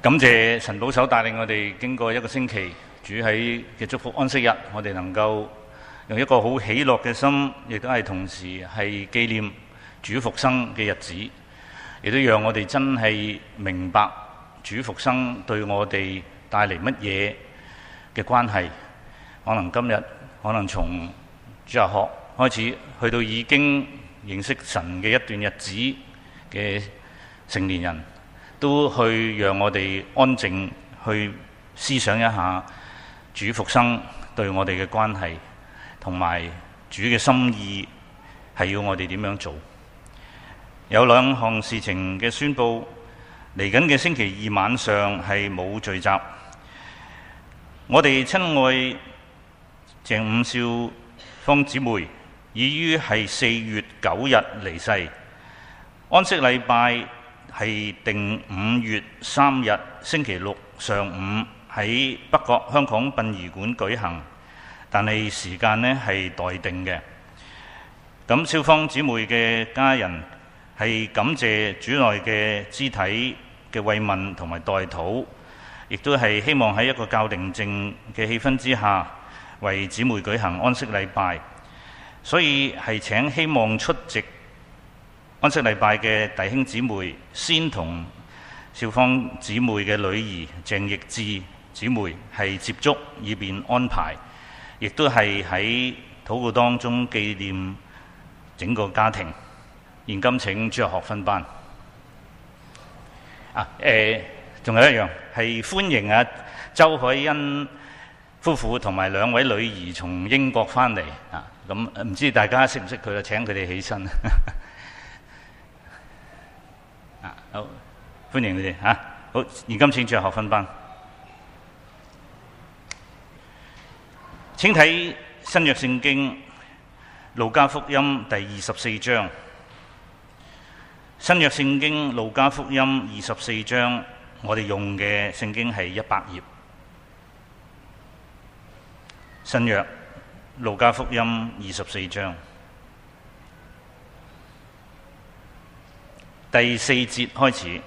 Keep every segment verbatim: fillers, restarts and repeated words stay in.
感謝神保守帶領我哋經過一個星期，主喺嘅祝福安息日，我哋能夠用一個好喜樂嘅心，亦都係同時係紀念主復生嘅日子，亦都讓我哋真係明白主復生對我哋帶嚟乜嘢嘅關係。可能今日，可能從主日學開始，去到已經認識神嘅一段日子嘅成年人，都去讓我哋安靜去思想一下主復生對我哋嘅關係，同埋主嘅心意係要我哋點樣做。有兩項事情嘅宣佈，嚟緊嘅星期二晚上係冇聚集。我哋親愛鄭五少芳姊妹已於係四月九日離世，安息禮拜係定五月三日星期六上午喺北角香港殯儀館舉行，但係時間呢係待定嘅。咁少芳姊妹嘅家人係感謝主內嘅肢體嘅慰問同埋代禱，亦都係希望喺一個較寧靜嘅氣氛之下，為姊妹舉行安息禮拜。所以係請希望出席安息禮拜嘅弟兄姊妹，先同少芳姊妹嘅女兒鄭奕智姊妹係接觸，以便安排，亦都係喺禱告當中紀念整個家庭。現今請主日學分班。啊，誒，仲有一樣係歡迎啊周海欣夫婦同埋兩位女兒從英國翻嚟啊。咁唔知大家識唔識佢啦？請佢哋起身。啊，好，歡迎你哋嚇。好，現今請主日學分班。請睇新約聖經路加福音第二十四章。新約聖經路加福音二十四章，我哋用嘅聖經係一百頁。新約路加福音二十四章第四節開始，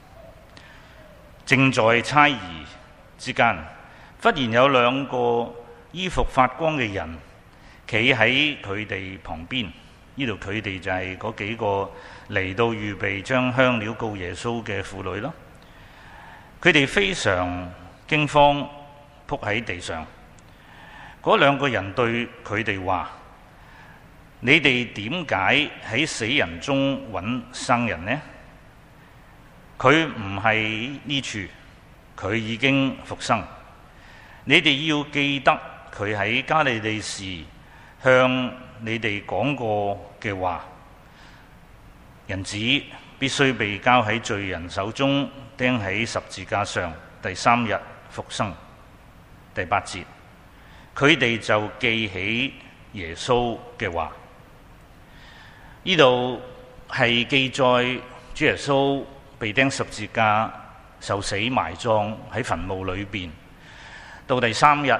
正在猜疑之間，忽然有兩個衣服發光嘅人企喺佢哋旁邊。呢度佢哋就係嗰幾個嚟到預備將香料告耶穌嘅婦女咯。佢哋非常驚慌，仆喺地上。嗰兩個人對佢哋話：你哋點解喺死人中揾生人呢？佢唔係呢處，佢已經復生。你哋要記得佢喺加利利時向你哋講過嘅話，人子必須被交喺罪人手中，釘喺十字架上，第三日復生。第八節，佢哋就記起耶穌嘅話。呢度係記載主耶穌被釘十字架、受死埋葬喺墳墓裏邊，到第三日，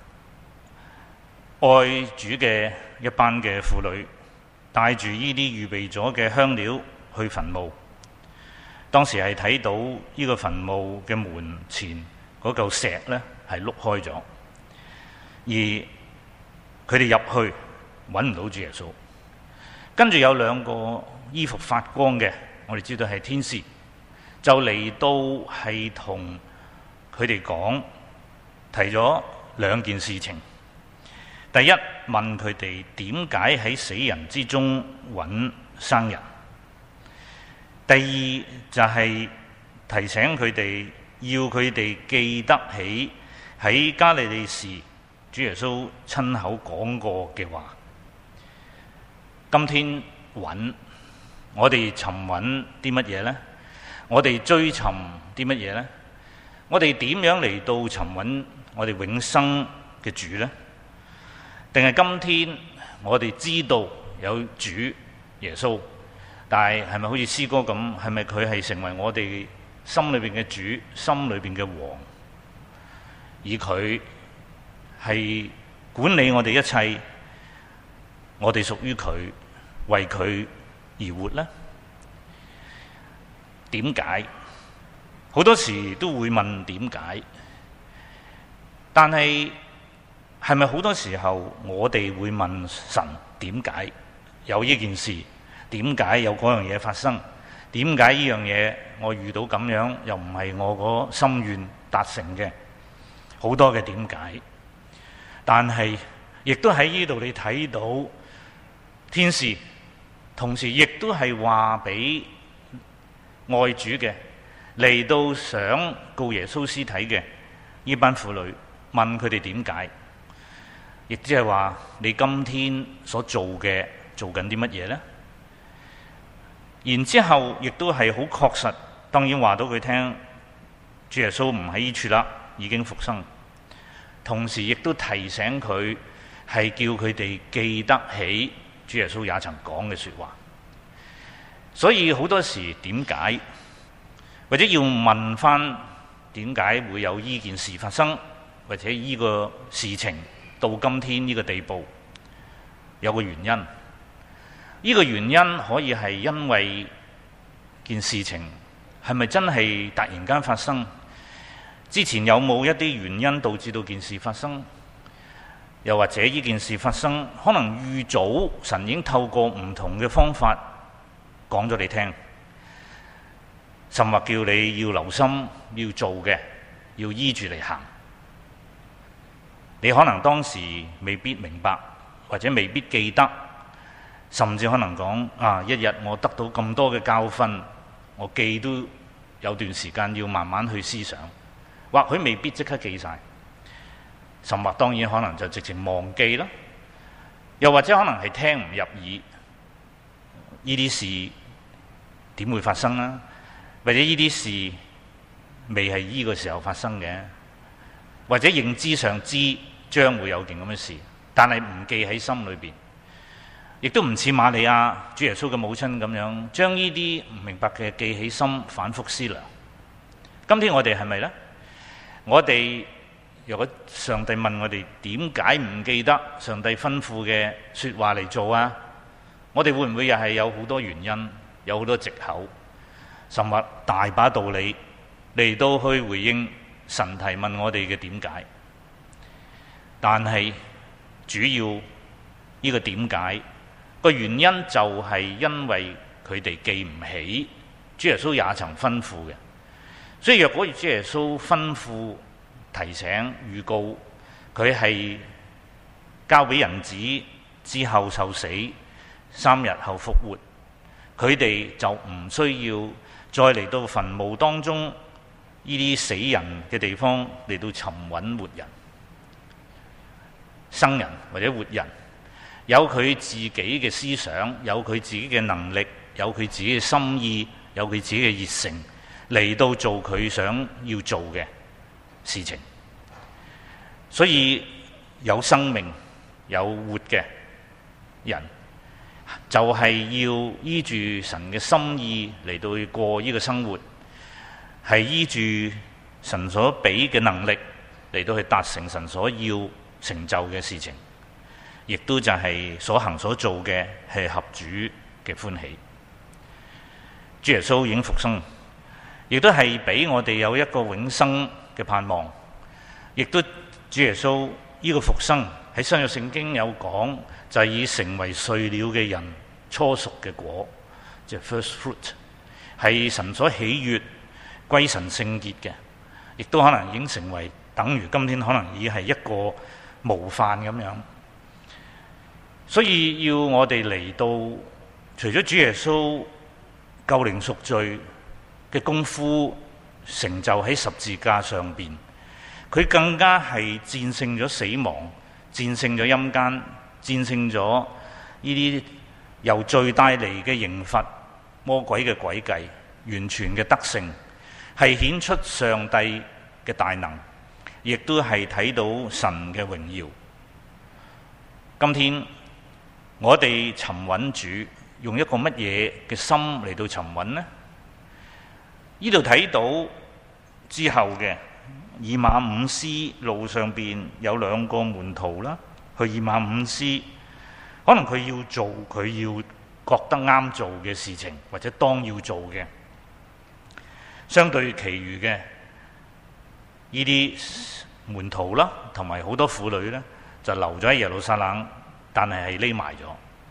愛主嘅一班嘅婦女帶住呢啲預備咗嘅香料去墳墓。當時係睇到呢個墳墓嘅門前嗰嚿石呢係碌開咗，而佢哋入去揾唔到主耶穌。跟住有兩個衣服發光嘅，我哋知道係天使，就嚟到係同佢哋講，提咗兩件事情。第一，問佢哋點解喺死人之中揾生人。第二就係提醒佢哋，要佢哋記得起喺加利利時主耶穌親口講過嘅話。今天揾我哋尋揾啲乜嘢呢？我哋追尋啲乜嘢呢？我哋點樣嚟到尋揾我哋永生嘅主呢？定係今天我哋知道有主耶穌，但係係咪好似詩歌咁？係咪佢係成為我哋心裏邊嘅主、心裏邊嘅王，而佢係管理我哋一切，我哋屬於佢，為佢而活呢？點解？ 好多時都會問點解，但係係咪好多時候我哋會問神點解有呢件事？點解有嗰樣嘢發生？點解呢樣嘢我遇到咁樣又唔係我個心願達成嘅？好多嘅點解，但係亦都喺呢度你睇到天使，同時亦都係話俾愛主嘅嚟到想告耶穌屍體嘅呢班婦女，問佢哋點解，亦即係話你今天所做嘅做緊啲乜嘢呢？然之後亦都係好確實，當然話到佢聽，主耶穌唔喺呢處啦，已經復生。同時亦都提醒佢係叫佢哋記得起主耶穌也曾講嘅說話。所以好多時點解，或者要問翻點解會有呢件事發生，或者呢個事情到今天呢個地步，有個原因。呢個原因可以係因為件事情係咪真係突然間發生？之前有冇一啲原因導致到件事發生？又或者呢件事發生可能預早神已經透過唔同嘅方法講咗你聽，甚或叫你要留心要做嘅，要依住嚟行。你可能當時未必明白，或者未必記得，甚至可能講啊，一日我得到咁多嘅教訓，我記都有段時間要慢慢去思想，或許未必即刻記晒，甚或當然可能就直情忘記啦，又或者可能係聽唔入耳，呢啲事點會發生啦？或者呢啲事未係呢個時候發生嘅，或者認知上知將會有件咁嘅事，但係唔記喺心裏邊。亦都唔似瑪利亞主耶穌嘅母親咁樣，將呢啲唔明白嘅記起心，反覆思量。今天我哋係咪呢？我哋如果上帝問我哋點解唔記得上帝吩咐嘅說話嚟做啊？我哋會唔會又係有好多原因，有好多藉口，甚或大把道理嚟到去回應神提問我哋嘅點解？但係主要呢個點解？個原因就係因為佢哋記唔起主耶穌也曾吩咐嘅，所以若果主耶穌吩咐、提醒、預告佢係交俾人子之後受死，三日後復活，佢哋就唔需要再嚟到墳墓當中呢啲死人嘅地方嚟到尋揾活人、生人或者活人。有佢自己嘅思想，有佢自己嘅能力，有佢自己嘅心意，有佢自己嘅熱誠嚟到做佢想要做嘅事情。所以有生命有活嘅人，就係要依住神嘅心意嚟到去過呢個生活，係依住神所俾嘅能力嚟到去達成神所要成就嘅事情。亦都就係所行所做嘅係合主嘅歡喜。主耶穌已經復生，亦都係俾我哋有一個永生嘅盼望。亦都主耶穌呢個復生喺新約聖經有講，就係以成為睡了嘅人初熟嘅果，即係 first fruit， 係神所喜悅歸神聖潔嘅，亦都可能已經成為等於今天可能已係一個模範咁樣。所以要我哋嚟到，除咗主耶穌救靈贖罪嘅功夫成就喺十字架上邊，佢更加係戰勝咗死亡，戰勝咗陰間，戰勝咗呢啲由罪帶嚟嘅刑罰、魔鬼嘅詭計，完全嘅得勝，係顯出上帝嘅大能，亦都係睇到神嘅榮耀。今天我哋尋揾主，用一個乜嘢嘅心嚟到尋揾呢？呢度睇到之後嘅以馬忤斯路上邊有兩個門徒啦，去以馬忤斯，可能佢要做佢要覺得啱做嘅事情，或者當要做嘅。 相對其餘嘅呢啲門徒啦，同埋好多婦女呢，就留咗喺耶路撒冷，但係係匿埋咗。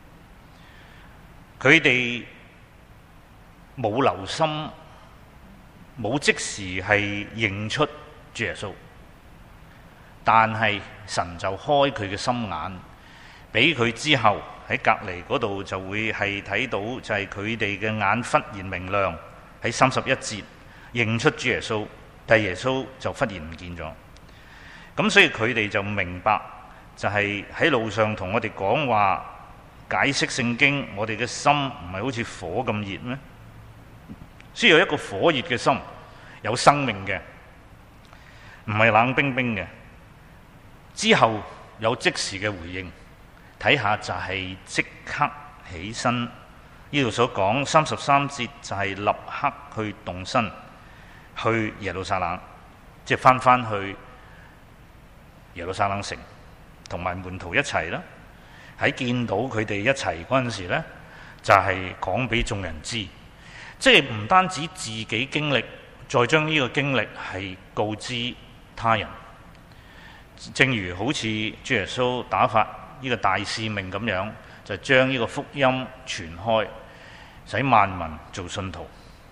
佢哋冇留心，冇即時係認出主耶穌，但係神就開佢嘅心眼，俾佢之後喺隔離嗰度就會係睇到，就係佢哋嘅眼忽然明亮，喺三十一節認出主耶穌，但係耶穌就忽然唔見咗。咁所以佢哋就明白，就係喺路上同我哋講話解釋聖經，我哋嘅心唔係好似火咁熱咩？需要一個火熱嘅心，有生命嘅，唔係冷冰冰嘅。之後有即時嘅回應，睇下就係即刻起身。呢度所講三十三節就係立刻去動身去耶路撒冷，即係翻翻去耶路撒冷城，同埋門徒一齊啦。喺見到佢哋一齊嗰陣時呢，就係講俾眾人知，即係唔單止自己經歷，再將呢個經歷係告知他人。正如好似主耶穌打發呢個大使命咁樣，就將呢個福音傳開，使萬民做信徒。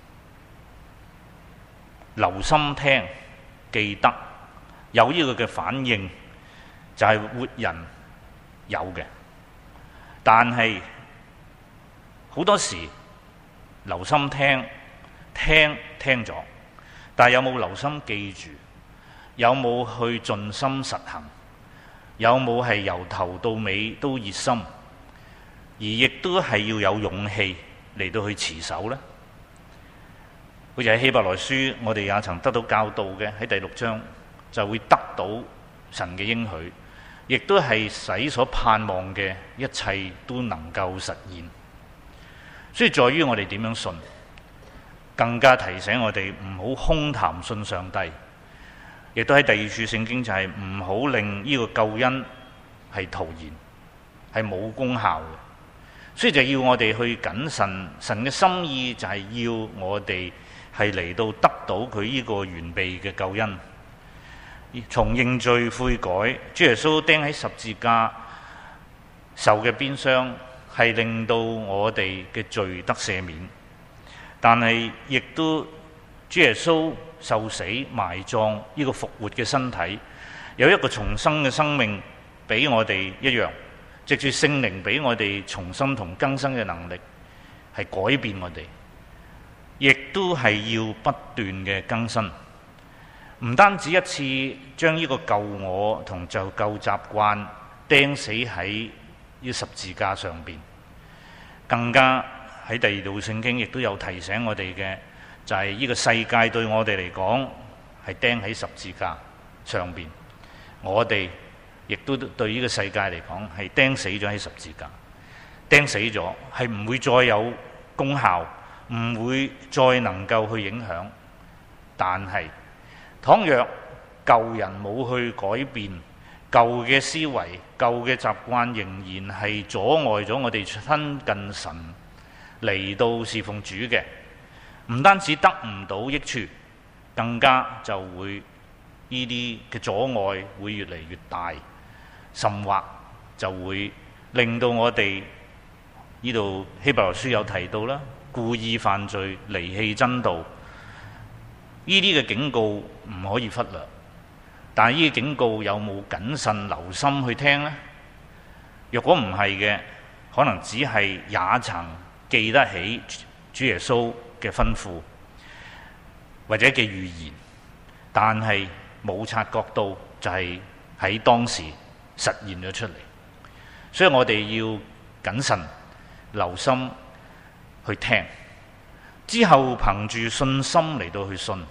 留心聽，記得有呢個嘅反應，就係活人有嘅。但係好多時留心聽，聽聽咗，但係有冇留心記住？有冇去盡心實行？有冇係由頭到尾都熱心？而亦都係要有勇氣嚟到去持守呢？好似喺希伯來書，我哋也曾得到教導嘅，喺第六章就會得到神嘅應許，亦都係使所盼望嘅一切都能夠實現。所以在於我哋點樣信，更加提醒我哋唔好空談信上帝。亦都喺第二處聖經就係唔好令呢個救恩係徒然，係冇功效嘅。所以就要我哋去謹慎，神嘅心意就係要我哋係嚟到得到佢呢個完備嘅救恩。從認罪悔改，主耶穌釘喺十字架受嘅鞭傷係令到我哋嘅罪得赦免，但係亦都主耶穌受死埋葬呢個復活嘅身體，有一個重生嘅生命俾我哋一樣，藉住聖靈俾我哋重生同更新嘅能力，係改變我哋，亦都係要不斷嘅更新。唔單止一次將呢個舊我同就舊習慣釘死喺呢十字架上邊，更加喺第二度聖經亦都有提醒我哋嘅，就係呢個世界對我哋嚟講係釘喺十字架上邊，我哋亦都對呢個世界嚟講係釘死咗喺十字架，釘死咗係唔會再有功效，唔會再能夠去影響。但係倘若舊人冇去改變，舊嘅思維、舊嘅習慣仍然係阻礙咗我哋親近神嚟到侍奉主嘅，唔單止得唔到益處，更加就會呢啲嘅阻礙會越嚟越大，甚或就會令到我哋呢度希伯來書有提到啦，故意犯罪、離棄真道，呢啲嘅警告唔可以忽略。但係呢啲警告有冇謹慎留心去聽呢？若果唔係嘅，可能只係也曾記得起主耶穌嘅吩咐或者嘅預言，但係冇察覺到就係喺當時實現咗出嚟。所以我哋要謹慎留心去聽，之後憑住信心嚟到去信。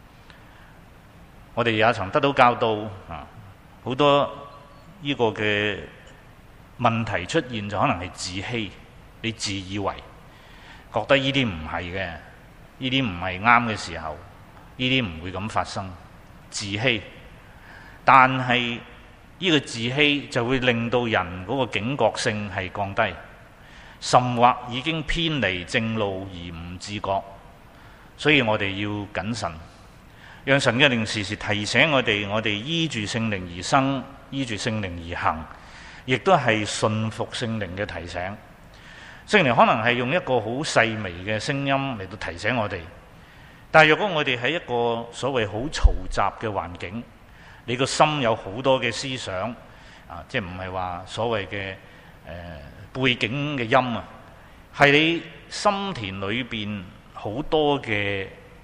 我哋也曾得到教導啊，好多呢個嘅問題出現就可能係自欺，你自以為覺得呢啲唔係嘅，呢啲唔係啱嘅時候，呢啲唔會咁發生，自欺。但係呢個自欺就會令到人嗰個警覺性係降低，甚或已經偏離正路而唔自覺。 所以我哋要謹慎，讓神嘅靈時時提醒我哋，我哋依住聖靈而生，依住聖靈而行，亦都係順服聖靈嘅提醒。聖靈可能係用一個好細微嘅聲音嚟到提醒我哋，但係若果我哋喺一個所謂好嘈雜嘅環境，你個心有好多嘅思想啊，即係唔係話所謂嘅、呃、背景嘅音啊，係你心田裏邊好多嘅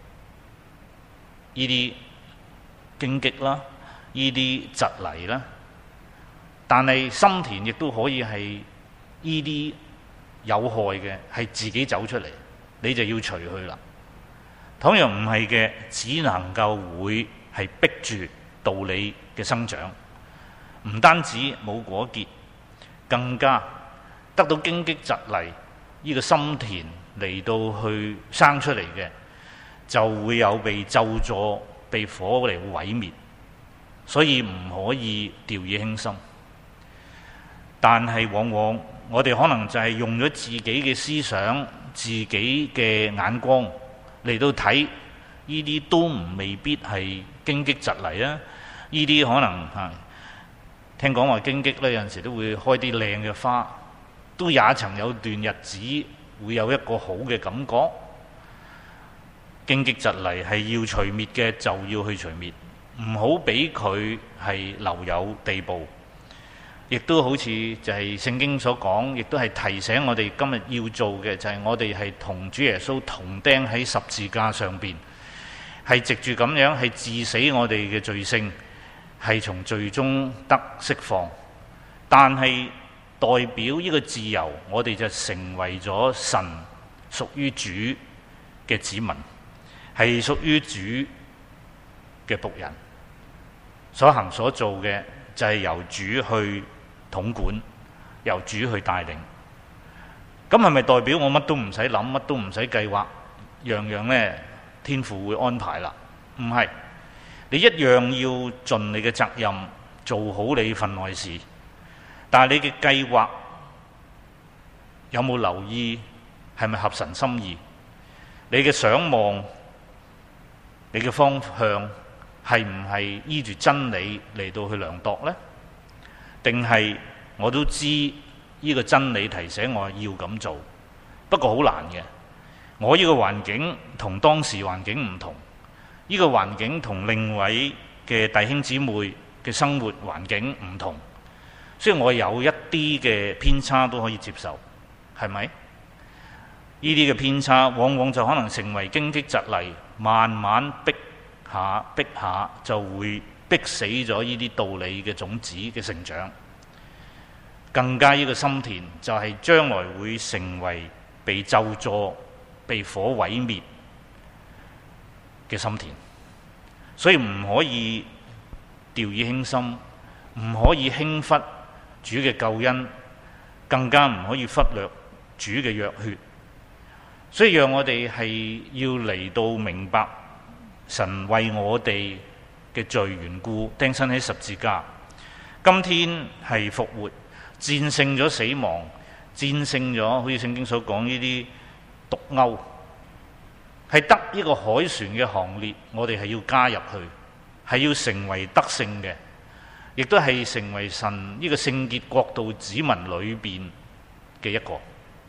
呢啲荊棘啦，呢啲蒺藜啦，但係心田亦都可以係呢啲有害嘅，係自己走出嚟，你就要除去啦。倘若唔係嘅，只能夠會係逼住道理嘅生長，唔單止冇果結，更加得到荊棘蒺藜呢個心田嚟到去生出嚟嘅，就會有被咒詛、被火嚟毀滅。所以唔可以掉以輕心。但係往往我哋可能就係用咗自己嘅思想、自己嘅眼光嚟到睇呢啲，都唔未必係荊棘蒺藜啊！呢啲可能嚇聽講話荊棘咧，有陣時都會開啲靚嘅花，都也曾有段日子會有一個好嘅感覺。荊棘蒺藜係要除滅嘅，就要去除滅，唔好俾佢係留有地步。亦都好似就係聖經所講，亦都係提醒我哋今日要做嘅，就係我哋係同主耶穌同釘喺十字架上邊，係藉住咁樣係治死我哋嘅罪性，係從罪中得釋放。但係代表呢個自由，我哋就成為咗神屬於主嘅子民，係屬於主嘅僕人，所行所做嘅就係由主去統管，由主去帶領。咁係咪代表我乜都唔使諗，乜都唔使計劃，樣樣呢天父會安排啦？唔係，你一樣要盡你嘅責任，做好你份內事。但係你嘅計劃有冇留意係咪合神心意？你嘅想望，你嘅方向係唔係依住真理嚟到去量度呢？定係我都知呢個真理提醒我要咁做，不過好難嘅。我呢個環境同當時環境唔同，呢個環境同另位嘅弟兄姊妹嘅生活環境唔同，所以我有一啲嘅偏差都可以接受，係咪？呢啲嘅偏差往往就可能成為荊棘蒺藜，慢慢逼下逼下就會逼死咗呢啲道理嘅種子嘅成長。更加呢個心田就係將來會成為被咒詛、被火毀滅嘅心田。所以唔可以掉以輕心，唔可以輕忽主嘅救恩，更加唔可以忽略主嘅約血。所以讓我哋係要嚟到明白神為我哋嘅罪緣故釘身喺十字架，今天係復活，戰勝咗死亡，戰勝咗好似聖經所講呢啲毒鈎，係得呢個凱旋嘅行列，我哋係要加入去，係要成為得勝嘅，亦都係成為神呢個聖潔國度子民裏邊嘅一個。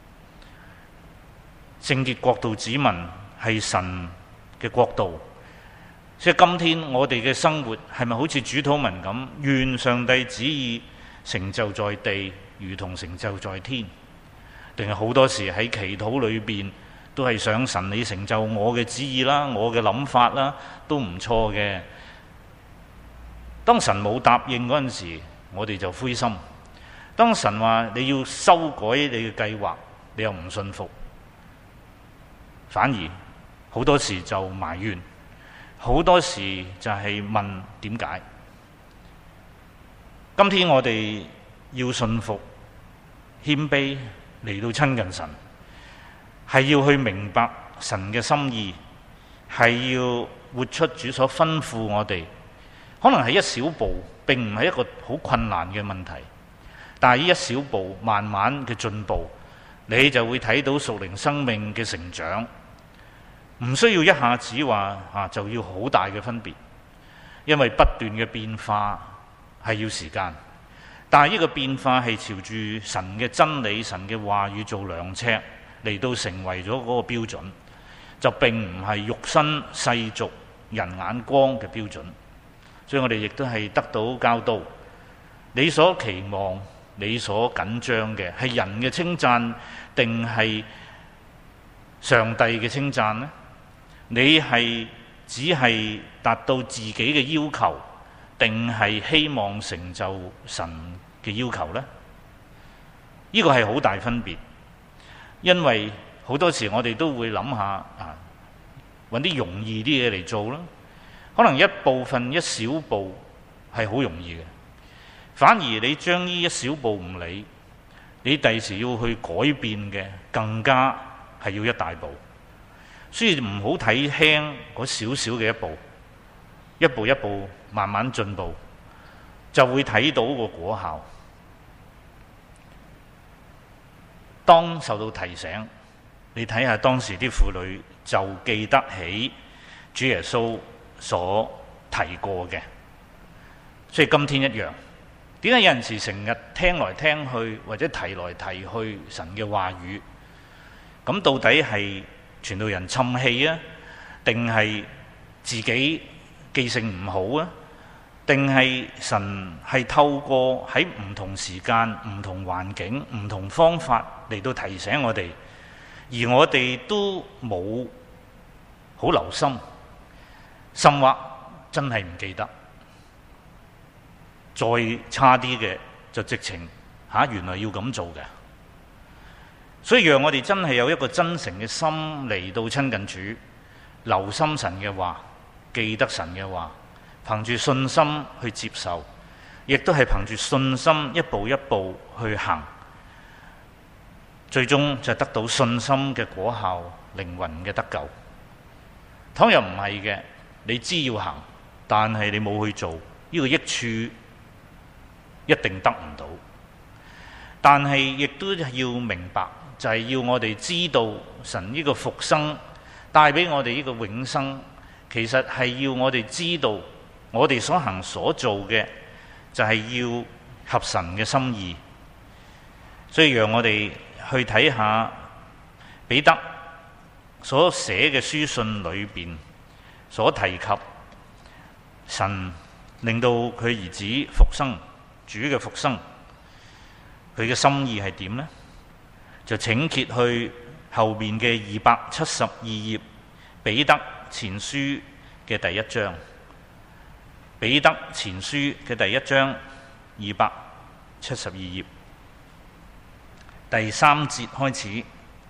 聖潔國度子民係神嘅國度，所以今天我哋嘅生活係咪好似主禱文咁？願上帝旨意成就在地，如同成就在天。定係好多時喺祈禱裏邊都係想神你成就我嘅旨意啦，我嘅諗法啦，都唔錯嘅。當神冇答應嗰陣時，我哋就灰心；當神話你要修改你嘅計劃，你又唔信服。反而好多時就埋怨，好多時就係問點解。今天我哋要信服、謙卑嚟到親近神，係要去明白神嘅心意，係要活出主所吩咐我哋。可能係一小步，並唔係一個好困難嘅問題，但係呢一小步慢慢嘅進步，你就會睇到屬靈生命嘅成長。 唔需要一下子話啊就要好大嘅分別，因為不斷嘅變化係要時間。但係呢個變化係朝住神嘅真理、神嘅話語做量尺嚟到成為咗嗰個標準，就並唔係肉身世俗人眼光嘅標準。所以我哋亦都係得到教導，你所期望、你所緊張嘅係人嘅稱讚定係上帝嘅稱讚呢？你係只係達到自己嘅要求，定係希望成就神嘅要求呢？呢個係好大分別，因為好多時我哋都會諗下啊，揾啲容易啲嘢嚟做啦。可能一部分一小步係好容易嘅，反而你將呢一小步唔理，你第時要去改變嘅更加係要一大步。所以唔好睇輕嗰少少嘅一步，一步一步慢慢進步，就會睇到個果效。當受到提醒，你睇下當時啲婦女就記得起主耶穌所提過嘅，所以今天一樣。點解有陣時成日聽來聽去或者提來提去神嘅話語，咁到底係傳道人沉氣啊，定係自己記性唔好啊？定係神係透過喺唔同時間、唔同環境、唔同方法嚟到提醒我哋，而我哋都冇好留心，甚或真係唔記得。再差啲嘅就直情嚇、啊、原來要咁做嘅。所以讓我哋真係有一個真誠嘅心嚟到親近主，留心神嘅話，記得神嘅話，憑住信心去接受，亦都係憑住信心一步一步去行，最終就得到信心嘅果效，靈魂嘅得救。倘若唔係嘅，你知要行，但係你冇去做，呢個益處一定得唔到。但係亦都要明白，就係要我哋知道神呢個復生帶俾我哋呢個永生，其實係要我哋知道我哋所行所做嘅就係要合神嘅心意。所以讓我哋去睇下彼得所寫嘅書信裏邊所提及神令到佢兒子復生，主嘅復生，佢嘅心意係點呢？就請揭去後面嘅二百七十二頁，彼得前書嘅第一章。彼得前書嘅第一章二百七十二頁第三節開始，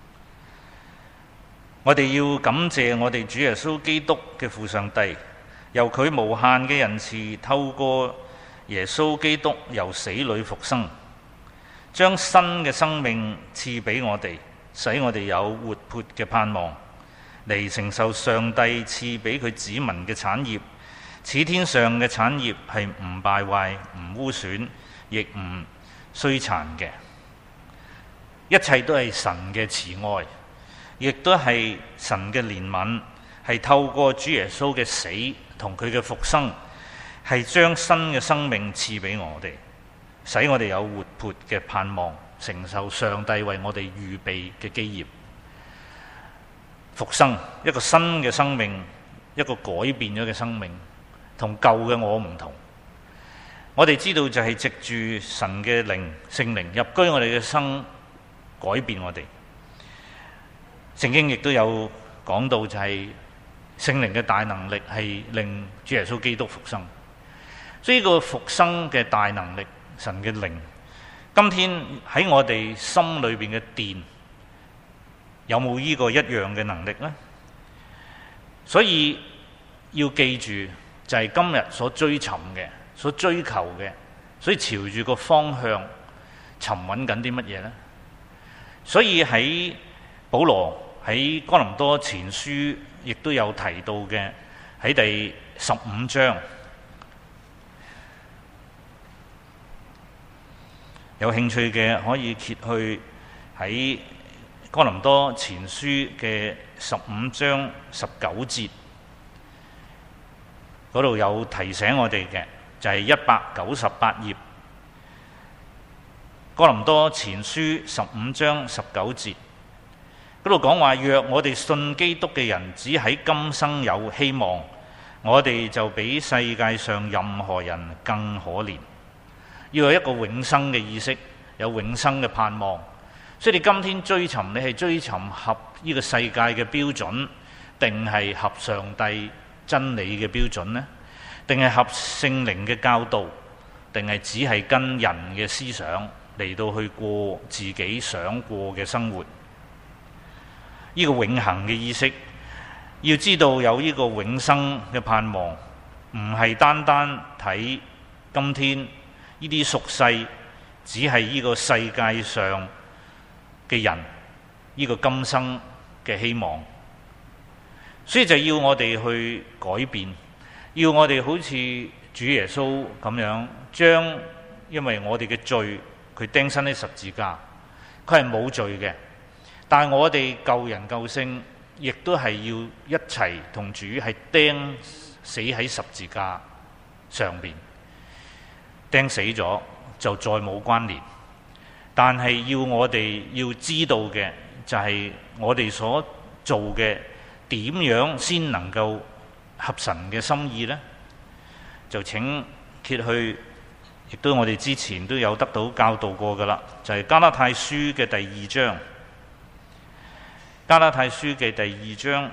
我哋要感謝我哋主耶穌基督嘅父上帝，由佢無限嘅仁慈，透過耶穌基督由死裏復生，將新嘅生命賜俾我哋，使我哋有活潑嘅盼望，嚟承受上帝賜俾佢子民嘅產業。此天上嘅產業係唔敗壞、唔污損，亦唔衰殘嘅。一切都係神嘅慈愛，亦都係神嘅憐憫，係透過主耶穌嘅死同佢嘅復生，係將新嘅生命賜俾我哋，使我哋有活潑嘅盼望，承受上帝為我哋預備嘅基業。復生，一個新嘅生命，一個改變咗嘅生命，同舊嘅我唔同。我哋知道就係藉住神嘅靈聖靈入居我哋嘅生，改變我哋。聖經亦都有講到就係聖靈嘅大能力係令主耶穌基督復生。所以呢個復生嘅大能力，神嘅靈，今天喺我哋心裏邊嘅殿有冇呢個一樣嘅能力呢？所以要記住就係今日所追尋嘅、所追求嘅，所以朝住個方向尋揾緊啲乜嘢呢？所以喺保羅喺哥林多前書亦都有提到嘅，喺第十五章，有興趣嘅可以揭去喺哥林多前書嘅十五章十九節嗰度有提醒我哋嘅，就係一百九十八頁。哥林多前書十五章十九節嗰度講話：若我哋信基督嘅人只喺今生有希望，我哋就比世界上任何人更可憐。要有一個永生嘅意識，有永生嘅盼望。所以你今天追尋，你係追尋合呢個世界嘅標準，定係合上帝真理嘅標準呢？定係合聖靈嘅教導，定係只係跟人嘅思想嚟到去過自己想過嘅生活？呢個永恆嘅意識，要知道有呢個永生嘅盼望，唔係單單睇今天呢啲俗世，只係呢個世界上嘅人，呢個今生嘅希望。所以就要我哋去改變，要我哋好似主耶穌咁樣，將因為我哋嘅罪，佢釘身喺十字架，佢係冇罪嘅，但係我哋救人救星，亦都係要一齊同主係釘死喺十字架上邊，釘死咗就再冇關聯。但係要我哋要知道嘅就係我哋所做嘅點樣先能夠合神嘅心意呢？就請揭去，亦都我哋之前都有得到教導過噶啦，就係加拉太書嘅第二章。加拉太書嘅第二章，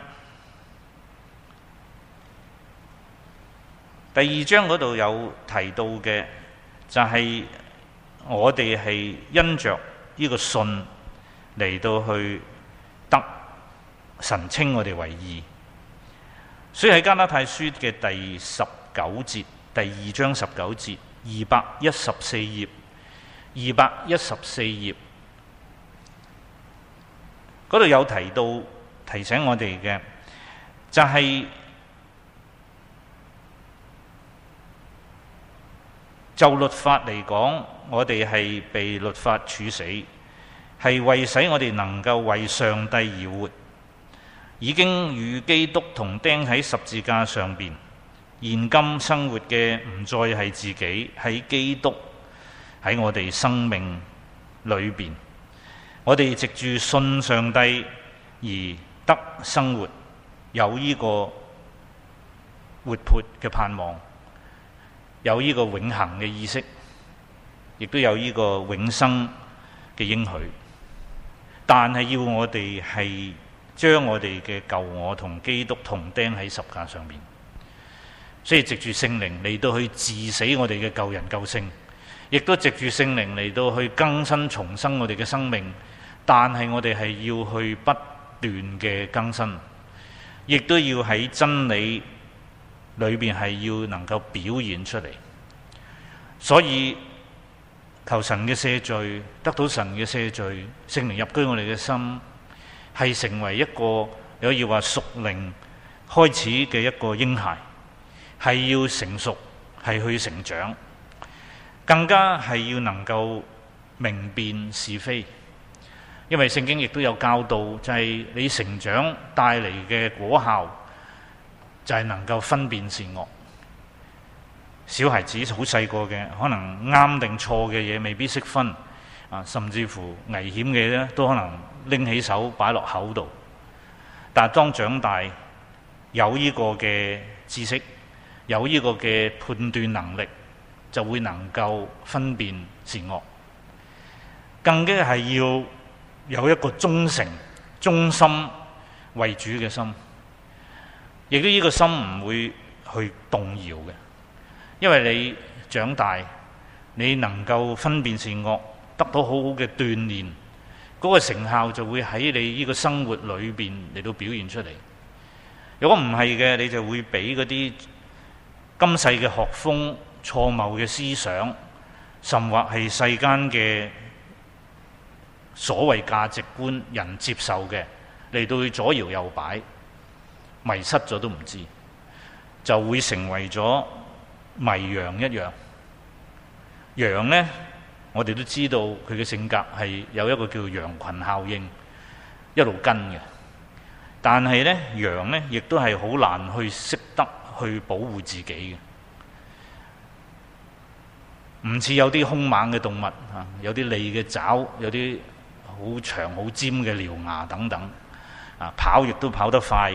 第二章嗰度有提到嘅就係我哋係因着呢個信嚟到去得神稱我哋為義。所以喺加拉太書嘅第十九節，第二章十九節，二百一十四頁，二百一十四頁嗰度有提到，提醒我哋嘅就係、是、就律法嚟講，我哋係被律法處死，係為使我哋能夠為上帝而活。已經與基督同釘喺十字架上邊，現今生活嘅唔再係自己，喺基督喺我哋生命裏邊，我哋藉住信上帝而得生活，有呢個活潑嘅盼望，有呢個永恆嘅意識，亦都有呢個永生嘅應許。但係要我哋係將我哋嘅舊我同基督同釘喺十架上面，所以藉住聖靈嚟到去治死我哋嘅舊人舊性，亦都藉住聖靈嚟到去更新重生我哋嘅生命。但係我哋係要去不斷嘅更新，亦都要喺真理裏邊係要能夠表現出嚟。所以求神嘅赦罪，得到神嘅赦罪，聖靈入居我哋嘅心，係成為一個可以話屬靈開始嘅一個嬰孩，係要成熟，係去成長，更加係要能夠明辨是非。因為聖經亦都有教導，就係你成長帶嚟嘅果效，就係能夠分辨善惡。小孩子好細個嘅，可能啱定錯嘅嘢未必識分啊，甚至乎危險嘅咧都可能拎起手擺落口度。但係當長大有呢個嘅知識，有呢個嘅判斷能力，就會能夠分辨善惡。更加係要有一個忠誠、忠心為主嘅心，亦都呢個心唔會去動搖嘅，因為你長大，你能夠分辨善惡，得到好好嘅鍛鍊，嗰個成效就會喺你呢個生活裏邊嚟到表現出嚟。如果唔係嘅，你就會俾嗰啲今世嘅學風、錯謬嘅思想，甚或係世間嘅所謂價值觀人接受嘅嚟到去左搖右擺，迷失咗都唔知，就會成為咗迷羊一樣。羊呢，我哋都知道佢嘅性格係有一個叫羊群效應， 一路跟嘅。但係呢，羊呢亦都係好難去識得去保護自己嘅，唔似有啲兇猛嘅動物啊，有啲利嘅爪，有啲好長好尖嘅獠牙等等，啊，跑亦都跑得快。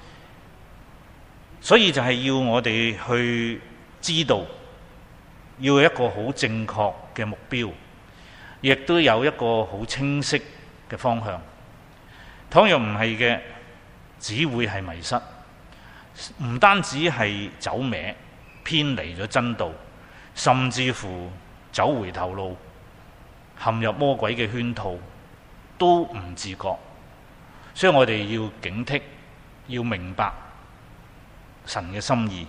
所以就係要我哋去知道，要有一個好正確嘅目標，亦都有一個好清晰嘅方向。倘若唔係嘅，只會係迷失，唔單止係走歪偏離咗真道，甚至乎走回頭路，陷入魔鬼嘅圈套，都唔自覺。所以我哋要警惕，要明白神嘅心意。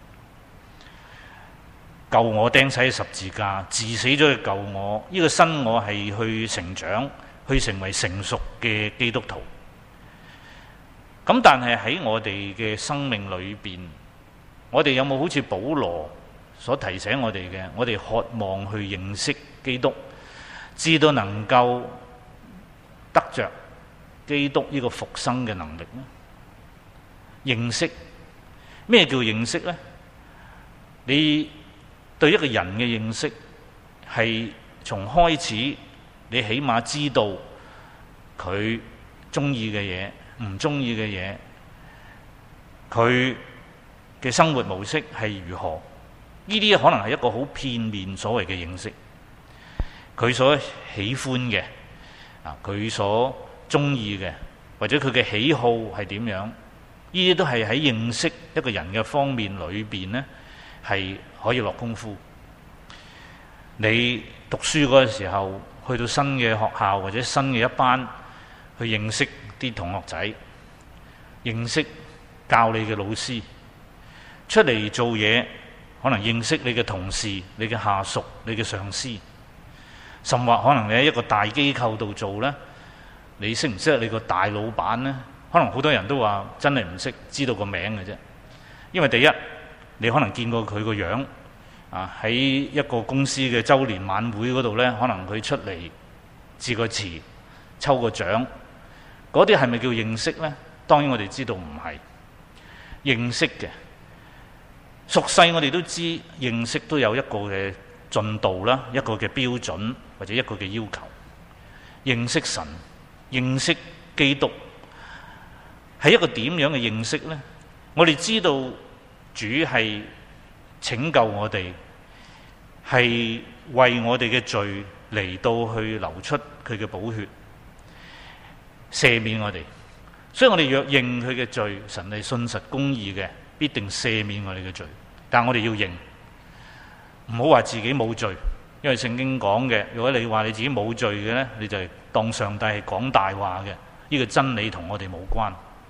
救我釘死十字架，治死咗嘅救我，呢、這個新我係去成長，去成為成熟嘅基督徒。咁但係喺我哋嘅生命裏邊，我哋有冇好似保羅所提醒我哋嘅，我哋渴望去認識基督，知道能夠得着基督呢個復生嘅能力呢？認識，咩叫認識呢？你對一個人嘅認識係從開始，你起碼知道佢中意嘅嘢，唔中意嘅嘢，佢嘅生活模式係如何？呢啲可能係一個好片面所謂嘅認識。佢所喜歡嘅啊，佢所中意嘅，或者佢嘅喜好係點樣？呢啲都係喺認識一個人嘅方面裏邊呢，係可以落功夫。你讀書嗰個時候，去到新嘅學校或者新嘅一班，去認識啲同學仔，認識教你嘅老師，出嚟做嘢，可能認識你嘅同事、你嘅下屬、你嘅上司，甚或可能你喺一個大機構度做呢，你識唔識得你個大老闆呢？可能好多人都話真係唔識，知道個名嘅啫。因為第一，你可能見過佢個樣啊，喺一個公司嘅週年晚會嗰度呢，可能佢出嚟致個詞、抽個獎，嗰啲係咪叫認識呢？當然我哋知道唔係認識嘅。俗世我哋都知，認識都有一個嘅進度啦，一個嘅標準或者一個嘅要求。認識神、認識基督係一個點樣嘅認識呢？我哋知道主係拯救我哋，係為我哋嘅罪嚟到去流出佢嘅寶血，赦免我哋。所以我哋若認佢嘅罪，神係信實公義嘅，必定赦免我哋嘅罪。但我哋要認，唔好話自己冇罪，因為聖經講嘅，如果你話你自己冇罪嘅呢，你就係當上帝係講大話嘅。呢個真理同我哋冇關。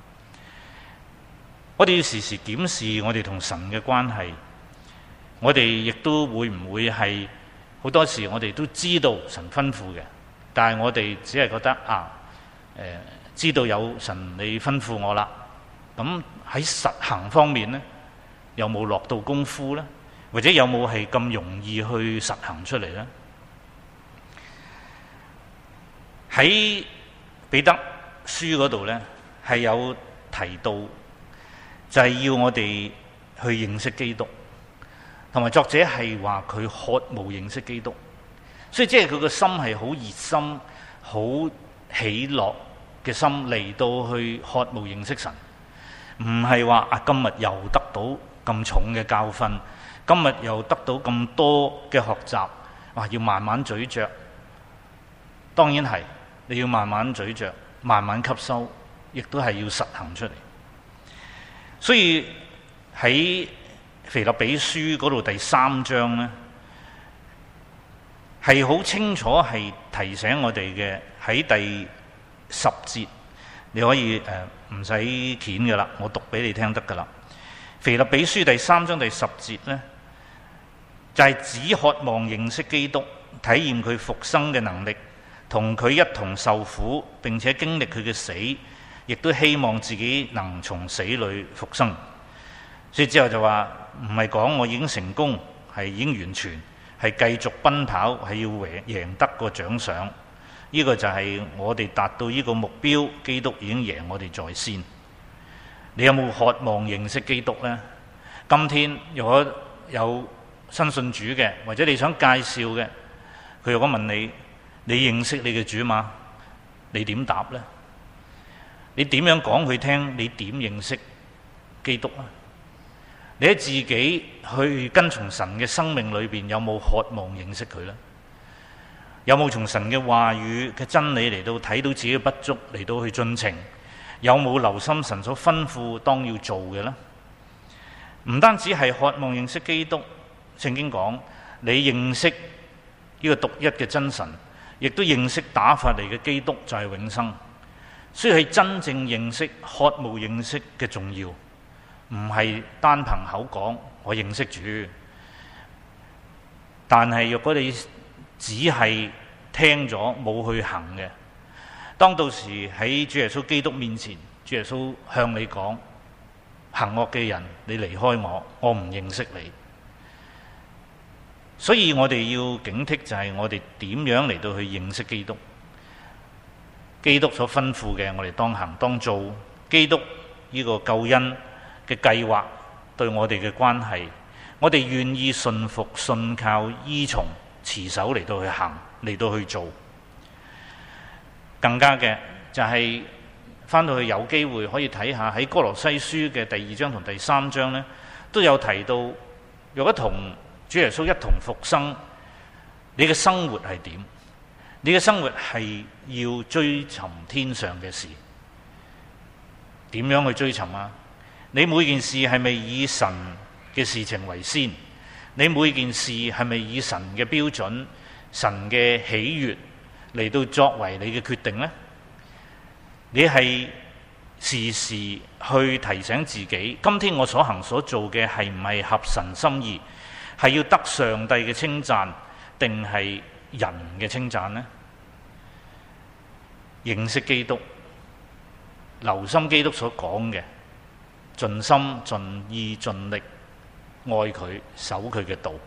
我哋要時時檢視我哋同神嘅關係。我哋亦都會唔會係好多時我哋都知道神吩咐嘅，但係我哋只係覺得啊，誒、呃，知道有神你吩咐我啦。咁喺實行方面呢，有冇落到功夫呢？或者有冇係咁容易去實行出嚟呢？喺彼得書嗰度呢，係有提到，就係要我哋去認識基督，同埋作者係話佢渴慕認識基督，所以即係佢個心係好熱心、好喜樂嘅心嚟到去渴慕認識神，唔係話啊今日又得到咁重嘅教訓，今日又得到咁多嘅學習，哇！要慢慢咀嚼，當然係你要慢慢咀嚼、慢慢吸收，亦都係要實行出嚟。所以喺腓立比書嗰度第三章呢，係好清楚係提醒我哋嘅。喺第十節，你可以誒唔使攣嘅啦，我讀俾你聽得噶啦。腓立比書第三章第十節呢，就係、是、只渴望認識基督，體驗佢復生嘅能力，同佢一同受苦，並且經歷佢嘅死，亦都希望自己能從死裏復生。所以之後就話唔係講我已經成功，係已經完全，係繼續奔跑，係要贏贏得個獎賞。呢呢個就係我哋達到呢個目標，基督已經贏我哋在先。你有冇渴望認識基督呢？今天如果有新信主嘅，或者你想介紹嘅，佢如果問你，你認識你嘅主嗎？你點答呢？你點樣講佢聽？你點認識基督啊？你喺自己去跟從神嘅生命裏邊，有冇渴望認識佢呢？有冇從神嘅話語嘅真理嚟到睇到自己嘅不足，嚟到去進程？有冇留心神所吩咐當要做嘅呢？唔單止係渴望認識基督，聖經講你認識呢個獨一嘅真神，亦都認識打發嚟嘅基督就係永生。所以係真正認識、渴慕認識嘅重要，唔係單憑口講我認識主。但係若果你只係聽咗冇去行嘅，當到時喺主耶穌基督面前，主耶穌向你講，行惡嘅人，你離開我，我唔認識你。所以我哋要警惕，就係我哋點樣嚟到去認識基督。基督所吩咐嘅，我哋當行當做。基督呢個救恩嘅計劃對我哋嘅關係，我哋願意信服、信靠、依從、持守嚟到去行，嚟到去做。更加嘅就係翻到去有機會可以睇下喺哥羅西書嘅第二章同第三章呢，都有提到，若果同主耶穌一同復生，你嘅生活係點？你嘅生活係要追尋天上嘅事，點樣去追尋啊？你每件事係咪以神嘅事情為先？你每件事係咪以神嘅標準、神嘅喜悅嚟到作為你嘅決定呢？你係時時去提醒自己，今天我所行所做嘅係唔係合神心意？係要得上帝嘅稱讚，定係人嘅稱讚呢？認識基督，留心基督所講嘅，盡心盡意盡力愛佢，守佢嘅道。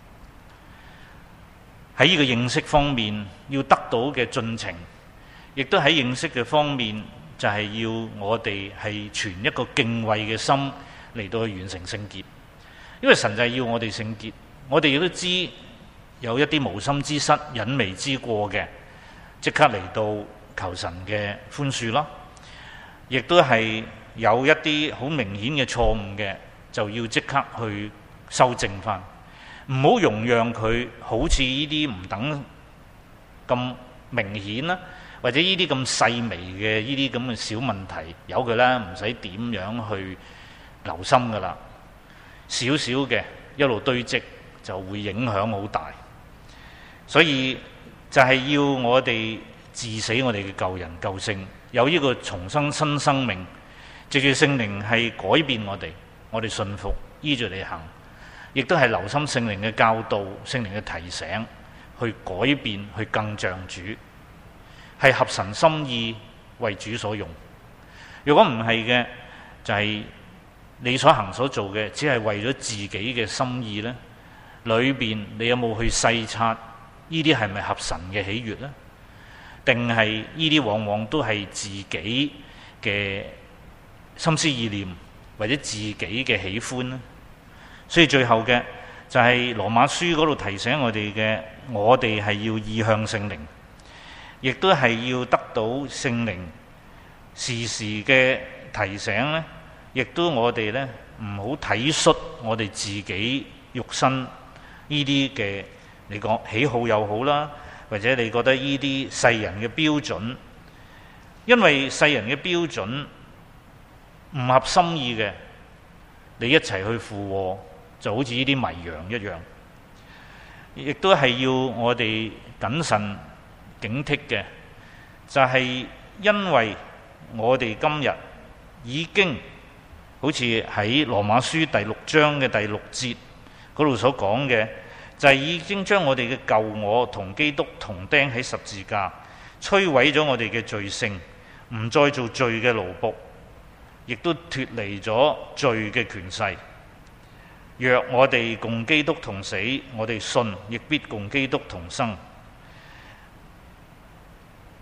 喺呢個認識方面要得到嘅進程，亦都喺認識嘅方面就係要我哋係存一個敬畏嘅心嚟到去完成聖潔。因為神就係要我哋聖潔，我哋亦都知有一啲無心之失、隱微之過嘅，即刻嚟到求神嘅寬恕啦。亦都係有一啲好明顯嘅錯誤嘅，就要即刻去修正翻，唔好容讓佢好似呢啲唔等咁明顯啦，或者呢啲咁細微嘅呢啲咁嘅小問題，有佢啦，唔使點樣去留心噶啦。少少嘅一路堆積就會影響好大，所以就係要我哋治死我哋嘅舊人舊性，有呢個重生新生命，藉住聖靈係改變我哋，我哋信服依住你行，亦都係留心聖靈嘅教導、聖靈嘅提醒，去改變，去更像主，係合神心意，為主所用。如果唔係嘅，就係、是你所行所做嘅，只係為咗自己嘅心意呢？裏邊你有冇去細察呢啲係咪合神嘅喜悅呢？定係呢啲往往都係自己嘅心思意念，或者自己嘅喜歡呢？所以最後嘅就係羅馬書嗰度提醒我哋嘅，我哋係要意向聖靈，亦都係要得到聖靈時時嘅提醒呢。亦都我哋呢，唔好體恤我哋自己肉身呢啲嘅，你講喜好又好啦，或者你覺得呢啲世人嘅標準，因為世人嘅標準唔合心意嘅，你一齊去附和，就好似呢啲迷羊一樣。亦都係要我哋謹慎警惕嘅，就係因為我哋今日已經好似喺羅馬書第六章嘅第六節嗰度所講嘅，就係已經將我哋嘅舊我同基督同釘喺十字架，摧毀咗我哋嘅罪性，唔再做罪嘅奴僕，亦都脫離咗罪嘅權勢。若我哋共基督同死，我哋信亦必共基督同生。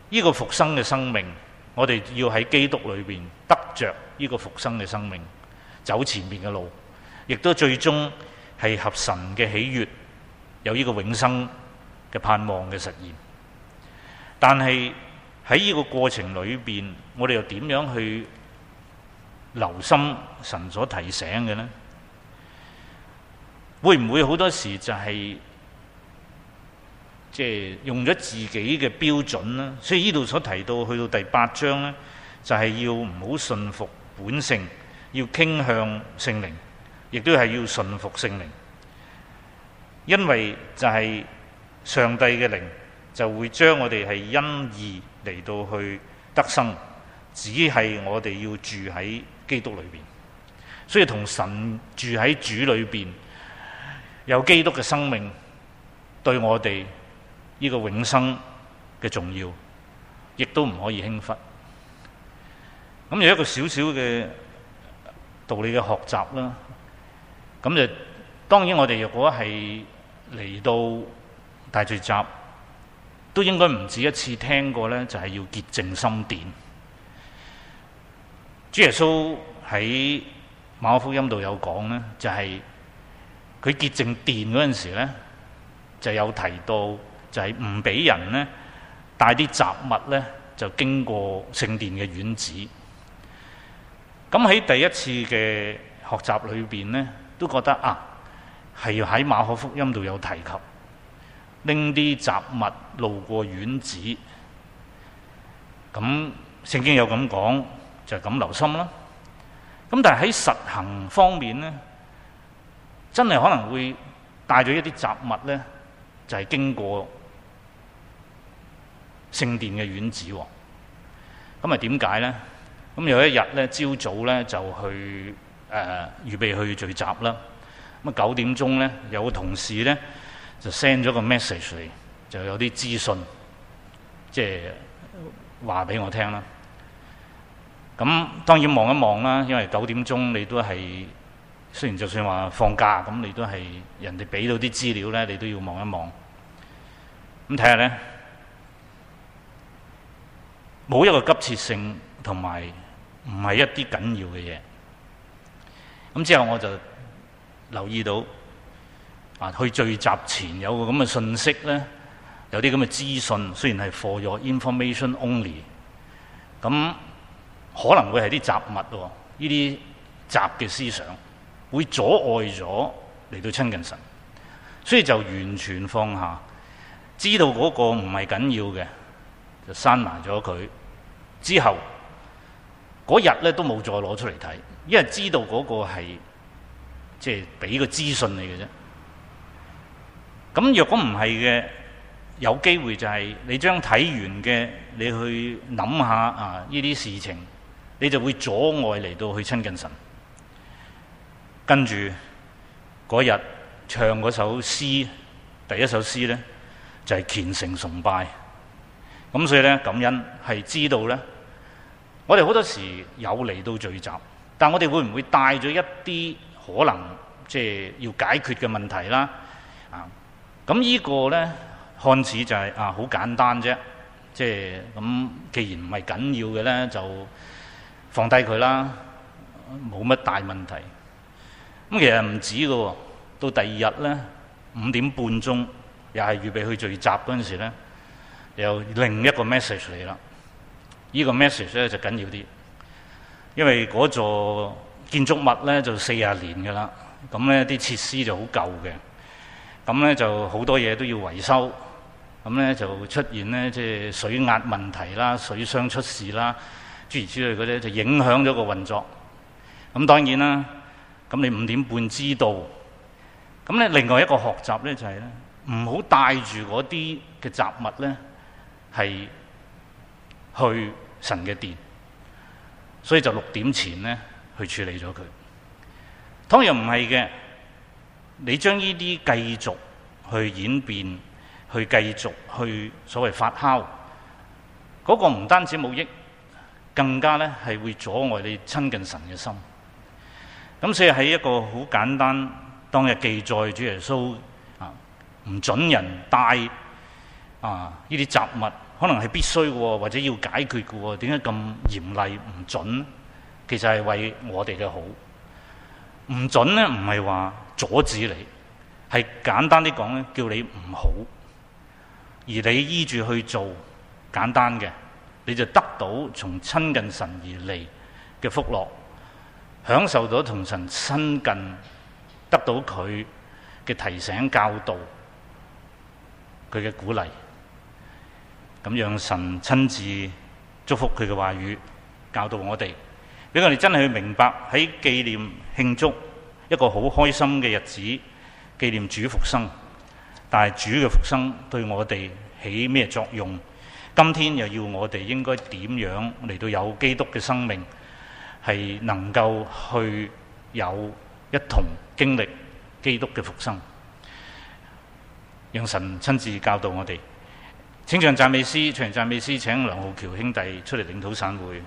呢個復生嘅生命，我哋要喺基督裏邊得着呢個復生嘅生命，走前面嘅路，亦都最終係合神嘅喜悅，有呢個永生嘅盼望嘅實現。但係喺呢個過程裏邊，我哋又點樣去留心神所提醒嘅呢？會唔會好多時就係即係用咗自己嘅標準呢？所以呢度所提到去到第八章呢，就係、是、要唔好順服本性，要傾向聖靈，亦都係要順服聖靈，因為就係上帝嘅靈就會將我哋係因義嚟到去得生，只係我哋要住喺基督裏邊，所以同神住喺主裏邊，有基督嘅生命對我哋呢個永生嘅重要，亦都唔可以輕忽。咁有一個小小嘅道理嘅學習啦。咁就當然我哋若果係嚟到大聚集，都應該唔止一次聽過呢，就係要潔淨心殿。主耶穌喺馬可福音度有講呢，就係佢潔淨殿嗰陣時呢，就有提到就係唔俾人呢帶啲雜物呢，就經過聖殿嘅院子。咁喺第一次嘅學習裏邊呢，都覺得啊，係要喺馬可福音度有提及拎啲雜物路過院子。咁聖經有咁講，就係咁留心啦。咁但係喺實行方面呢，真係可能會帶咗一啲雜物呢，就係經過聖殿嘅院子。咁啊點解呢？咁有一日呢，朝早呢就去誒、呃、預備去聚集啦。咁啊九點鐘呢，有個同事呢就 send 咗個 message 嚟，就有啲資訊，即係話俾我聽啦。咁當然望一望啦，因為九點鐘你都係雖然就算話放假，咁你都係人哋俾到啲資料呢，你都要望一望。咁睇下呢，冇一個急切性，同埋唔係一啲緊要嘅嘢。咁之後我就留意到啊，去聚集前有個咁嘅信息呢，有啲咁嘅資訊，雖然係 for your information only， 咁可能會係啲雜物喎，呢啲雜嘅思想會阻礙咗嚟到親近神，所以就完全放下，知道嗰個唔係緊要嘅，就閂埋咗佢。之後嗰日咧都冇再攞出嚟睇，因為知道嗰個係即係俾個資訊你嘅啫。咁若果唔係嘅，有機會就係你將睇完嘅，你去諗下啊呢啲事情，你就會阻礙嚟到去親近神。跟住嗰日唱嗰首詩，第一首詩呢，就係虔誠崇拜。咁所以呢，感恩係知道呢，我哋好多時有嚟到聚集，但我哋會唔會帶咗一啲可能即係要解決嘅問題啦？啊，咁呢個呢，看似就係啊好簡單啫，即係咁，既然唔係緊要嘅呢，就放低佢啦，冇乜大問題。咁其實唔止嘅喎，到第二日呢，五點半鐘又係預備去聚集嗰陣時呢，有另一個 message 嚟啦。呢個 message 咧就緊要啲，因為嗰座建築物咧就四十年嘅啦，咁咧啲設施就好舊嘅，咁咧就好多嘢都要維修，咁咧就出現咧即係水壓問題啦、水箱出事啦，諸如此類嗰啲就影響咗個運作。咁當然啦，咁你五點半知道，咁咧另外一個學習咧就係咧，唔好帶住嗰啲嘅雜物咧係去神嘅殿，所以就六點前呢去處理咗佢。倘若唔係嘅，你將呢啲繼續去演變，去繼續去所謂發酵，嗰個唔單止冇益，更加呢係會阻礙你親近神嘅心。咁所以喺一個好簡單，當日記載主耶穌啊唔準人帶啊呢啲雜物可能係必須嘅喎，或者要解決嘅喎，點解咁嚴厲唔準？其實係為我哋嘅好。唔準呢，唔係話阻止你，係簡單啲講咧，叫你唔好。而你依住去做簡單嘅，你就得到從親近神而嚟嘅福樂，享受到同神親近，得到佢嘅提醒教導，佢嘅鼓勵，咁讓神親自祝福佢嘅話語，教導我哋，俾我哋真係去明白喺紀念慶祝一個好開心嘅日子，紀念主復生。但係主嘅復生對我哋起咩作用？今天又要我哋應該點樣嚟到有基督嘅生命，係能夠去有一同經歷基督嘅復生，讓神親自教導我哋。請唱讚美詩，唱讚美詩，請梁浩橋兄弟出嚟領禱散會。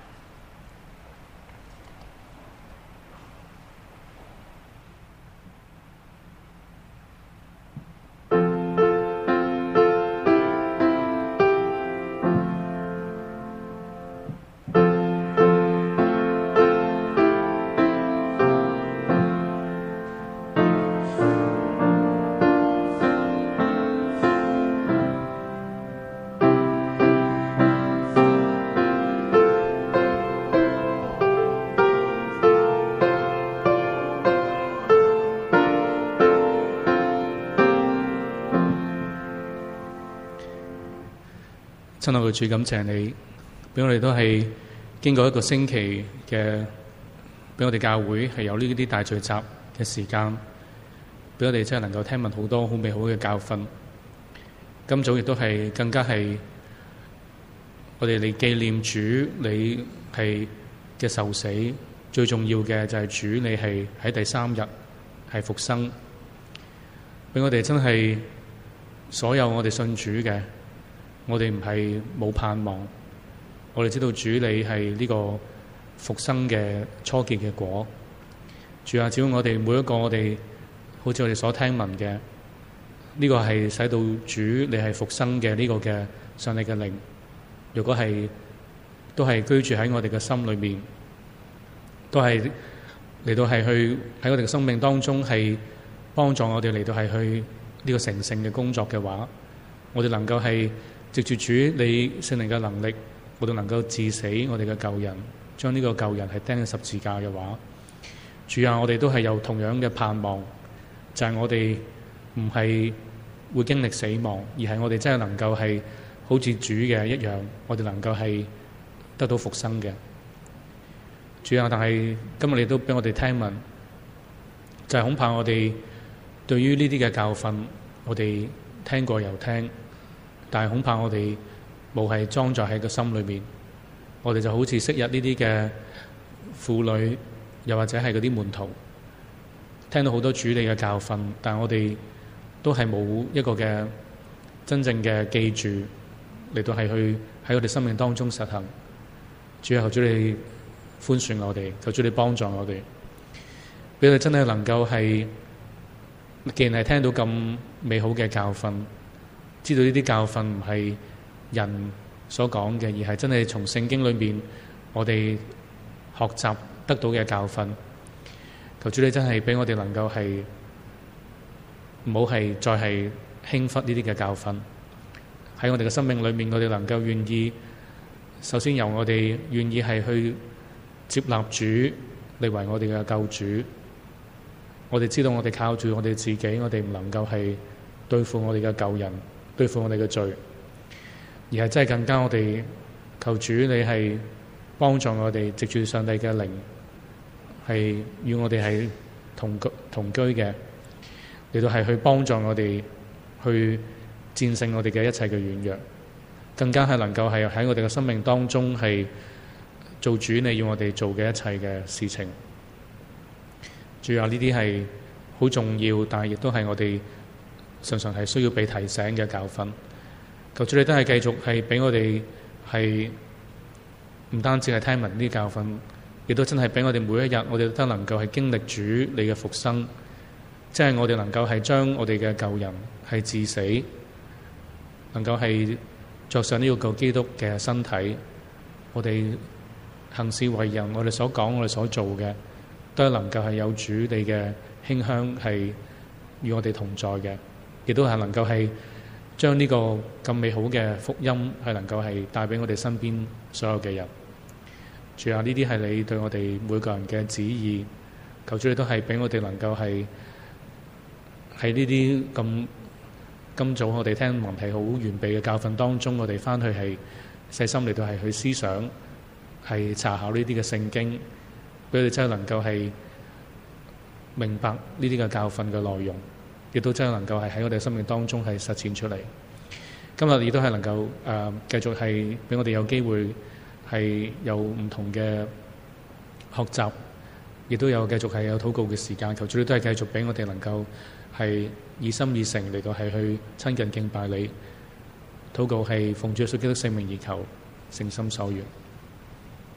親愛嘅主，感謝你俾我哋都係經過一個星期嘅，俾我哋教會係有呢啲大聚集嘅時間，俾我哋真係能夠聽聞好多好美好嘅教訓。今早亦都係更加係我哋嚟紀念主你係嘅受死，最重要嘅就係主你係喺第三日係復生，俾我哋真係所有我哋信主嘅。我哋唔係冇盼望，我哋知道主你係呢個復生嘅初結嘅果。主啊，只要我哋每一個我哋好似我哋所聽聞嘅，呢個係使到主你係復生嘅呢個嘅上帝嘅靈，如果係都係居住喺我哋嘅心裏面，都係嚟到係去喺我哋嘅生命當中係幫助我哋嚟到係去呢個成聖嘅工作嘅話，我哋能夠係藉住主你聖靈嘅能力，我哋能夠治死我哋嘅舊人，將呢個舊人係釘喺十字架嘅話，主啊，我哋都係有同樣嘅盼望，就係、是、我哋唔係會經歷死亡，而係我哋真係能夠係好似主嘅一樣，我哋能夠係得到復生嘅。主啊，但係今日你都俾我哋聽聞，就係、是、恐怕我哋對於呢啲嘅教訓，我哋聽過又聽。但係恐怕我哋冇係裝載喺個心裏面，我哋就好似昔日呢啲嘅婦女，又或者係嗰啲門徒，聽到好多主你嘅教訓，但係我哋都係冇一個嘅真正嘅記住嚟到係去喺我哋生命當中實行。主啊，求主你寬恕我哋，求主你幫助我哋，俾我哋真係能夠係，既然係聽到咁美好嘅教訓，知道呢啲教訓唔係人所講嘅，而係真係從聖經裏面我哋學習得到嘅教訓。求主你真係俾我哋能夠係唔好係再係輕忽呢啲嘅教訓。喺我哋嘅生命裏面，我哋能夠願意，首先由我哋願意係去接納主嚟為我哋嘅救主。我哋知道我哋靠住我哋自己，我哋唔能夠係對付我哋嘅舊人，對付我哋嘅罪，而係真係更加我哋求主你係幫助我哋，藉住上帝嘅靈係與我哋係同居同居嘅，嚟到係去幫助我哋去戰勝我哋嘅一切嘅軟弱，更加係能夠係喺我哋嘅生命當中係做主你要我哋做嘅一切嘅事情。主啊，呢啲係好重要，但係亦都係我哋常常係需要被提醒嘅教訓。求主你都係繼續係俾我哋係唔單止係聽聞呢啲教訓，亦都真係俾我哋每一日，我哋都能夠係經歷主你嘅復生，即係我哋能夠係將我哋嘅舊人係治死，能夠係作上呢個基督嘅身體，我哋行事為人，我哋所講，我哋所做嘅，都係能夠係有主你嘅馨香係與我哋同在嘅，亦都係能夠係將呢個咁美好嘅福音係能夠係帶俾我哋身邊所有嘅人。主啊，呢啲係你對我哋每個人嘅旨意，求主你都係俾我哋能夠係喺呢啲咁今早我哋聽聞係好完備嘅教訓當中，我哋翻去係細心嚟到係去思想，係查考呢啲嘅聖經，俾我哋真係能夠係明白呢啲嘅教訓嘅內容，亦都真係能夠係喺我哋生命當中係實踐出嚟。今日亦都係能夠誒、呃、繼續係俾我哋有機會係有唔同嘅學習，亦都有繼續係有禱告嘅時間。求主你都係繼續俾我哋能夠係以心以誠嚟到係去親近敬拜你。禱告係奉主耶穌基督聖名而求，誠心所願。